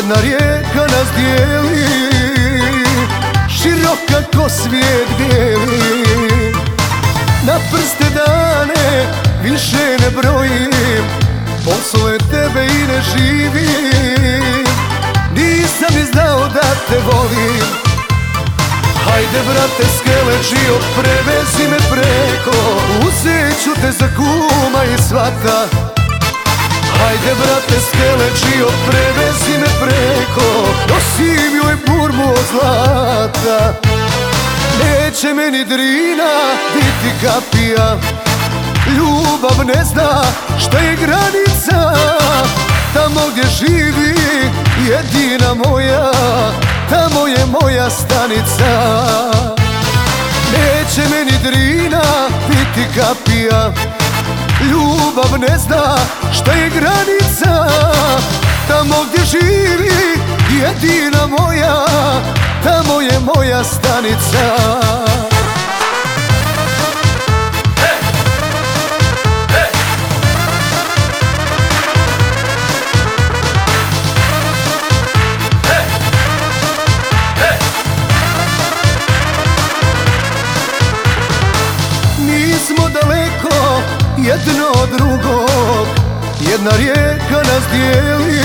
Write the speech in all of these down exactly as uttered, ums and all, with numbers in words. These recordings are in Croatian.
Jedna rijeka nas dijeli, široka ko svijet bijeli. Na prste dane više ne brojim, posle tebe i ne živim. Nisam ni znao da te volim. Hajde brate Skeleđio, prevezi me preko, uzet ću te za kuma i svata. Hajde brate Skeleđio, prevezi me preko, nosim joj burmu od zlata. Neće meni Drina biti kapija, ljubav ne zna šta je granica. Tamo gdje živi jedina moja, tamo je moja stanica. Neće meni Drina biti kapija, ljubav ne zna šta je granica. Tamo gdje živi jedina moja, tamo je moja stanica. Nismo daleko jedno od drugog, jedna rijeka nas dijeli,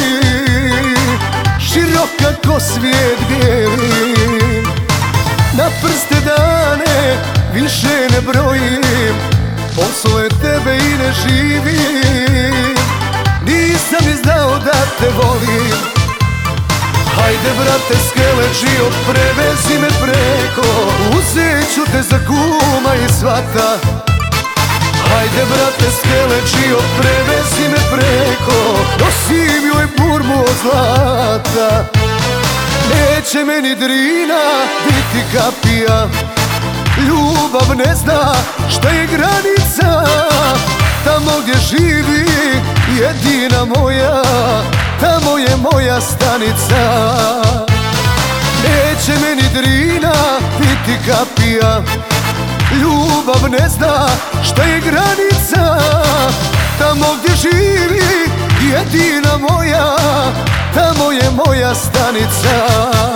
široka ko svijet bijeli. Na prste dane više ne brojim, posle tebe i ne živim. Nisam ni znao da te volim. Hajde brate Skeleđio, prevezi me preko, uzet ću te za kuma i svata. Hajde brate Skeleđio, prevezi me preko, nosim joj burmu od zlata. Neće meni Drina biti kapija, ljubav ne zna šta je granica. Tamo gdje živi jedina moja, tamo je moja stanica. Neće meni Drina biti kapija, ljubav ne zna šta je granica. Tamo gdje živi jedina moja, tamo je moja stanica.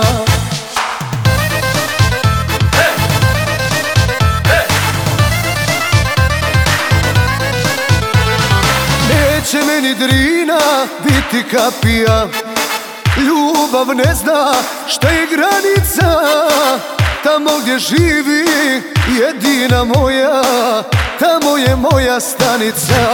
Neće meni Drina biti kapija, ljubav ne zna šta je granica. Tamo gdje živi jedina moja, tamo je moja stanica.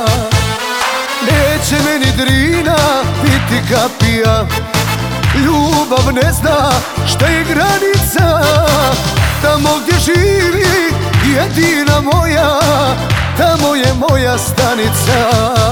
Neće meni Drina biti kapija, ljubav ne zna šta je granica. Tamo gdje živi jedina moja, tamo je moja stanica.